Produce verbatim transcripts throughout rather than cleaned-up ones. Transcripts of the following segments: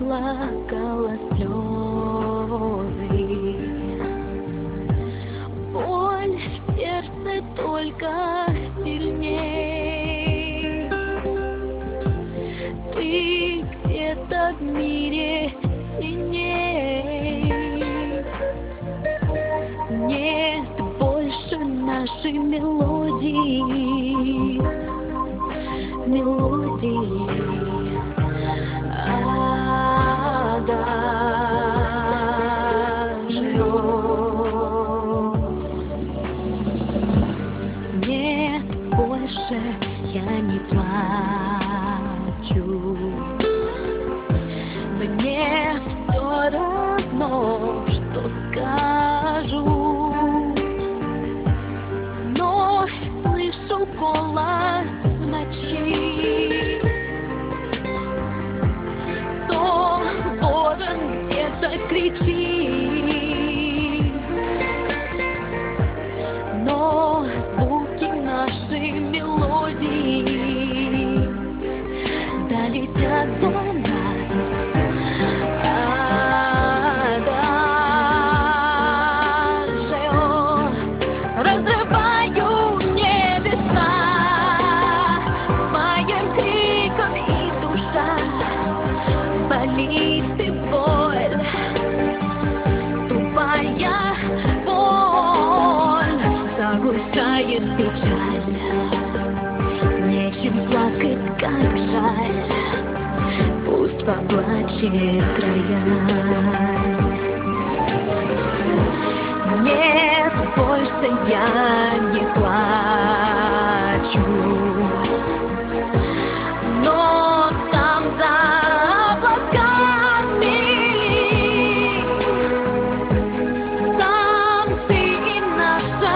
плакала слезы. Боль в сердце только сильней. Ты где-то в мире сильней. Нет больше нашей мелодии, мелодии. Нет, больше я не плачу. Мне все равно, что скажу. Вновь слышу голос в ночи. То ворон где-то кричит, но звуки нашей мелодии долетят до нас. А даже разрываю небеса своим криком, и душа болит, и боль, тупая боль заглушает печаль. Нечем плакать, как жаль, пусть поплачет рояль. Нет, больше я не плачу, но там за облаками там ты и наша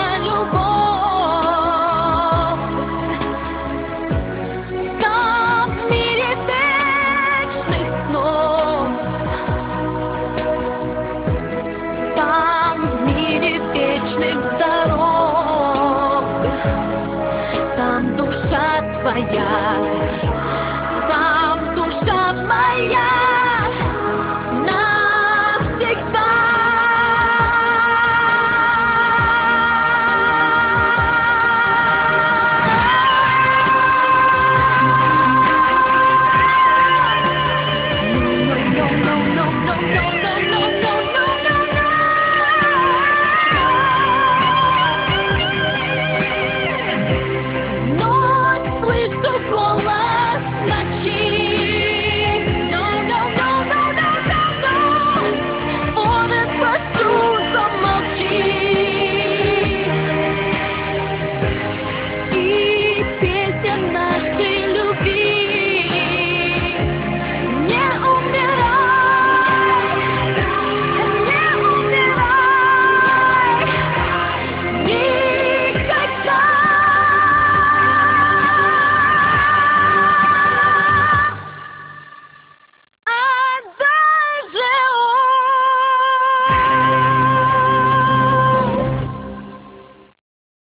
любовь. Там в мире вечных снов, там в мире вечных дорог, там душа твоя, там душа моя.